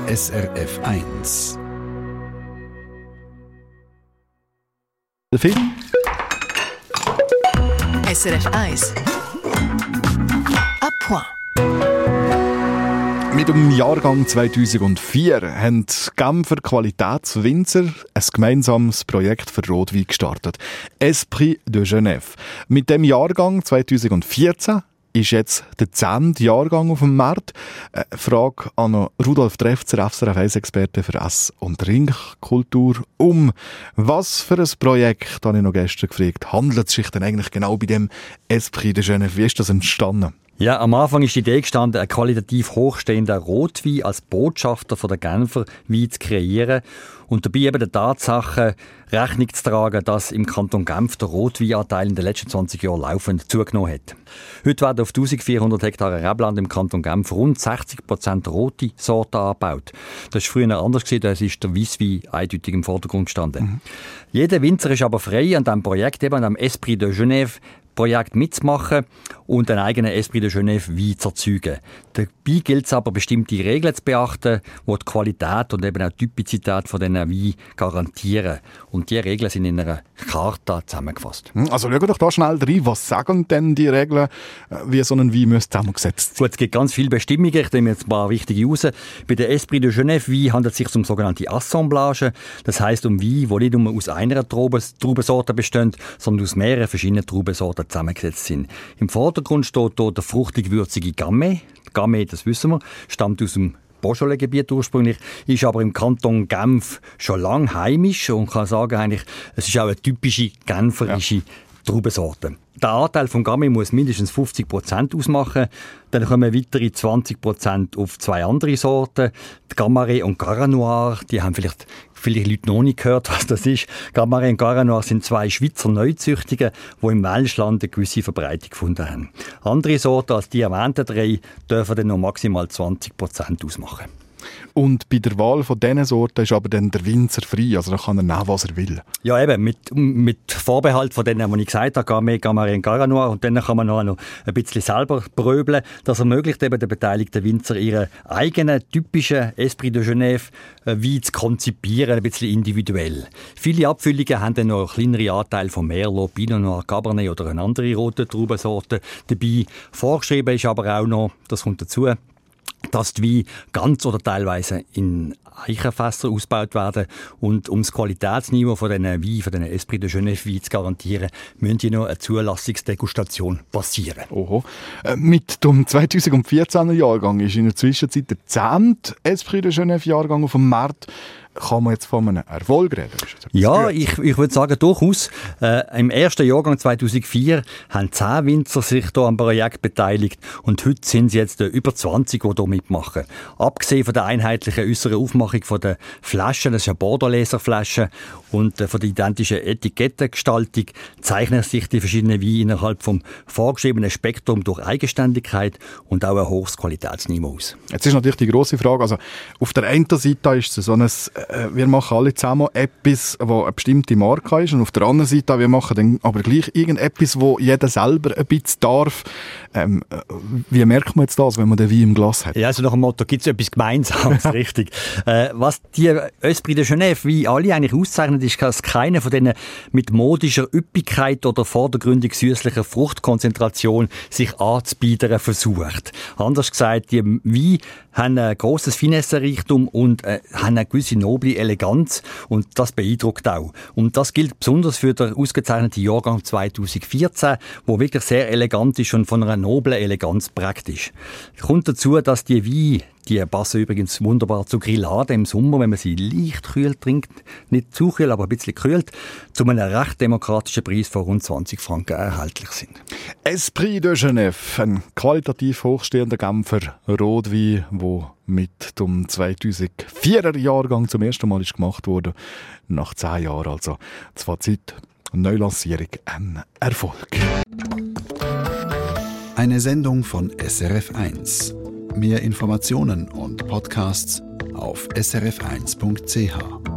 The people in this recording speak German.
SRF 1. Der Film? SRF 1. À point. Mit dem Jahrgang 2004 haben die Genfer Qualitätswinzer ein gemeinsames Projekt für Rotwein gestartet. Esprit de Genève. Mit dem Jahrgang 2014 ist jetzt der 10. Jahrgang auf dem Markt. Frage an Rudolf Trefzer, SRF 1-Experte für Ess- und Trinkkultur. Was für ein Projekt, habe ich noch gestern gefragt, handelt es sich denn eigentlich genau bei dem Esprit de Genève? Wie ist das entstanden? Ja, am Anfang ist die Idee gestanden, ein qualitativ hochstehender Rotwein als Botschafter von der Genfer Wein zu kreieren und dabei eben der Tatsache Rechnung zu tragen, dass im Kanton Genf der Rotweinanteil in den letzten 20 Jahren laufend zugenommen hat. Heute werden auf 1400 Hektaren Rebland im Kanton Genf rund 60% rote Sorten angebaut. Das war früher anders, da ist der Weisswein eindeutig im Vordergrund gestanden. Jeder Winzer ist aber frei, an diesem Projekt, eben an dem Esprit de Genève Projekt mitzumachen und einen eigenen Esprit de Genève Wein zu erzeugen. Dabei gilt es aber, bestimmte Regeln zu beachten, die die Qualität und eben auch die Typizität von diesen Weinen garantieren. Und diese Regeln sind in einer Charta zusammengefasst. Also schauen wir doch da schnell rein. Was sagen denn die Regeln, wie so ein Wein zusammengesetzt sein? Gut, es gibt ganz viele Bestimmungen. Ich nehme jetzt ein paar wichtige raus. Bei der Esprit de Genève Wein handelt es sich um sogenannte Assemblagen. Das heisst um Wein, die nicht nur aus einer Traubensorte bestehen, sondern aus mehreren verschiedenen Traubensorten zusammengesetzt sind. Im Vordergrund steht hier der fruchtig-würzige Gamay. Gamay, das wissen wir, stammt aus dem Beaujolais-Gebiet ursprünglich, ist aber im Kanton Genf schon lange heimisch und kann sagen, eigentlich, es ist auch eine typische genferische Traubensorte. Der Anteil von Gamay muss mindestens 50% ausmachen. Dann kommen weitere 20% auf zwei andere Sorten. Die Gamaret und Garra Noir, die haben vielleicht Leute noch nicht gehört, was das ist. Gamaret und Garra Noir sind zwei Schweizer Neuzüchtungen, die im Welschland eine gewisse Verbreitung gefunden haben. Andere Sorten als die erwähnten drei dürfen dann noch maximal 20% ausmachen. Und bei der Wahl von diesen Sorten ist aber dann der Winzer frei, also da kann er nehmen, was er will. Ja, eben, mit Vorbehalt von denen, die ich gesagt habe, Gamay, Gamaret und Garra Noir, und dann kann man noch ein bisschen selber pröbeln. Das ermöglicht eben den beteiligten Winzer, ihren eigenen typischen Esprit de Genève Wein zu konzipieren, ein bisschen individuell. Viele Abfüllungen haben dann noch kleinere Anteile von Merlot, Pinot Noir, Cabernet oder eine andere rote Traubensorte dabei. Vorgeschrieben ist aber auch noch, das kommt dazu, dass die Weine ganz oder teilweise in Eichenfässer ausgebaut werden. Und um das Qualitätsniveau von diesen Weinen, von diesen Esprit de Genève Weinen zu garantieren, müssen hier noch eine Zulassungsdegustation passieren. Oho. Mit dem 2014er Jahrgang ist in der Zwischenzeit der 10. Esprit de Genève Jahrgang auf dem Markt. Kann man jetzt von einem Erfolg reden? Ja, ich würde sagen, durchaus. Im ersten Jahrgang 2004 haben 10 Winzer sich hier am Projekt beteiligt und heute sind es jetzt über 20, die hier mitmachen. Abgesehen von der einheitlichen äußeren Aufmachung von der Flaschen, das ist eine Bordeaux-Laserflasche, und von der identischen Etikettengestaltung zeichnen sich die verschiedenen Weine innerhalb vom vorgeschriebenen Spektrum durch Eigenständigkeit und auch ein hohes Qualitätsniveau aus. Jetzt ist natürlich die grosse Frage, also auf der einen Seite ist es so ein wir machen alle zusammen etwas, das eine bestimmte Marke ist, und auf der anderen Seite, wir machen dann aber gleich irgendetwas, wo jeder selber ein bisschen darf. Wie merkt man jetzt das, wenn man den Wein im Glas hat? Ja, also nach dem Motto, gibt es etwas Gemeinsames, richtig. Was die Esprit de Genève wie alle eigentlich auszeichnet, ist, dass keiner von denen mit modischer Üppigkeit oder vordergründig süßlicher Fruchtkonzentration sich anzubiedern versucht. Anders gesagt, die Weine haben ein grosses Finessenreichtum und haben eine gewisse noble Eleganz, und das beeindruckt auch. Und das gilt besonders für den ausgezeichneten Jahrgang 2014, wo wirklich sehr elegant ist und von einer noblen Eleganz prägt ist. Kommt dazu, dass die Weine, die passen übrigens wunderbar zu Grillade im Sommer, wenn man sie leicht kühl trinkt, nicht zu kühl, aber ein bisschen kühlt, zu einem recht demokratischen Preis von rund 20 Franken erhältlich sind. Esprit de Genève, ein qualitativ hochstehender Genfer Rotwein, der mit dem 2004er Jahrgang zum ersten Mal ist gemacht wurde. Nach 10 Jahren also. Das Fazit, Neulancierung, ein Erfolg. Eine Sendung von SRF 1. Mehr Informationen und Podcasts auf srf1.ch.